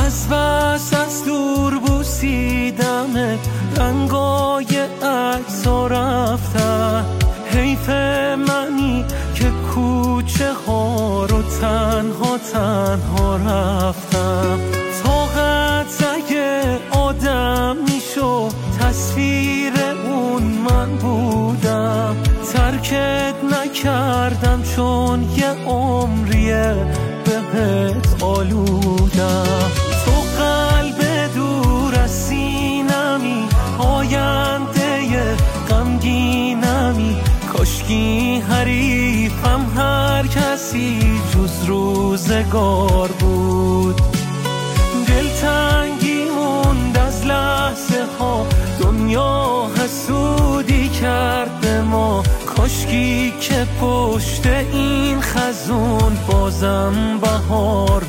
از بس از دور بوسیدم رنگای عکس‌ها رفتن. حیف منی که کوچه ها رو تنها تنها رفتم. طاقت اگه آدم میشد تصویر اون من بودم. ترکت نکردم چون یه عمریه بهت آلودم. تو قلب دور از سینمی، آینده غمگینمی. کاشکی حریفم هر کسی جز روزگار بود. دلتنگی موند از لحظه ها، دنیا حسودی کرد به ما. کاشکی که پشت این خزون بازم بهار